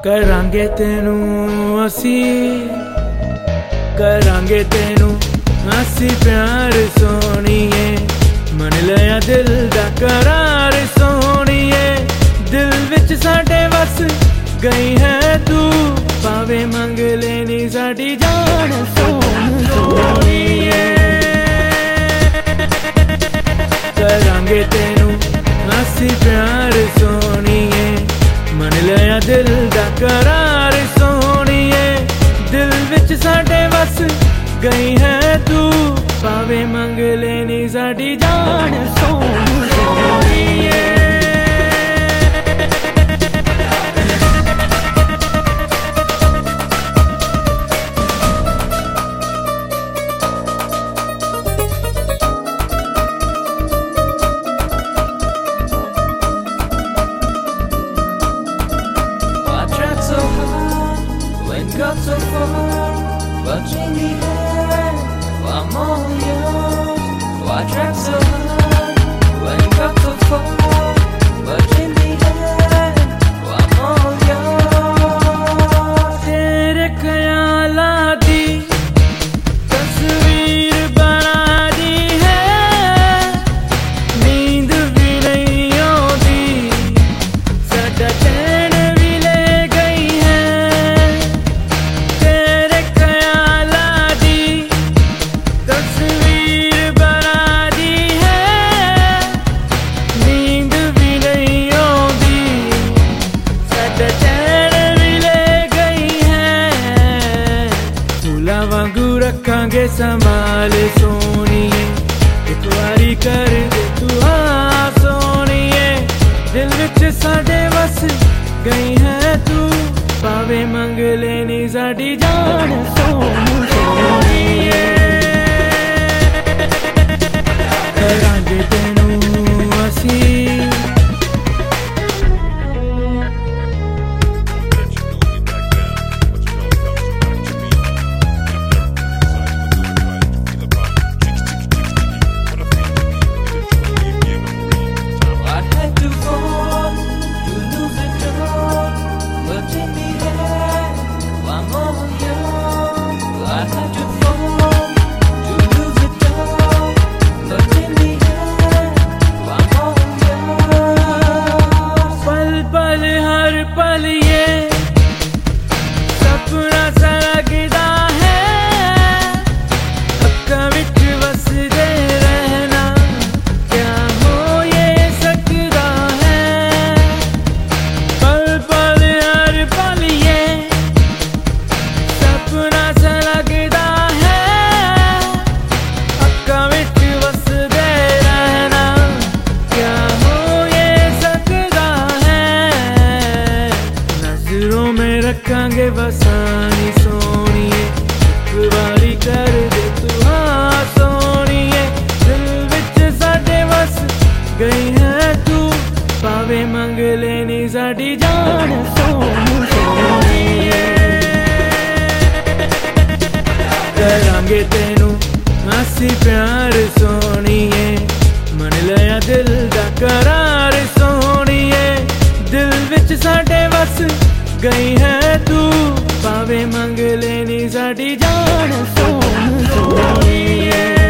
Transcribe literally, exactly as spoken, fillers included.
करांगे तेनू असी करांगे तेनू असी प्यार सोनिए मन लिया दिल दा करार सोनिए दिल विच साडे वस गई है तू पावे मंग लेनी साडी जान सोनिए करांगे तेनू असी प्यार सोनिए मन लिया दिल दा करार सोनिए दिल विच साडे वस गई है तू पावे मंग लेनी साडी जान सोनिए Got so far, but in the end, I'm all yours. Why track so hard when you got so far, but in the end, I'm all yours. तेरे ख्यालां दी तस्वीर बना दी है नींद भी नहीं आती साडा चैन भी ले गई है तेरे ख्यालां दी तस्वीर बना दी है नींद भी नहीं आती साडा चैन भी ले गई है फूलां वांगू रखांगे संभाल सोनिए एक बारी कर दे तू हाँ सोनिए दिल विच साडे वस गई है तू पावे मंग लेनी साडी जान सोनिए करांगे तेनू असी I'd had to fall to lose it all, but in the end, I'm all yours. I had to fall to lose it all, but in the end, I'm all yours. पल पल हर पल ये सपना सा लगदा है अक्खां विच वसदे रहना क्या हो ये सकदा है पल पल हर पल ये सपना सा लगदा है अक्खां विच वसदे रहना क्या हो ये सकदा है नजरों में रखांगे बसानी सोनिए एक बारी कर दे तू हाँ सोनिए दिल विच साडे वस गई है तू पावे मंग लेनी साडी जान सोनिए करांगे तेनू असी प्यार सोनिए मन लिया दिल दा करार सोनिए दिल विच साडे वस गई है तू पावे मंग लेनी साडी जान सोनिए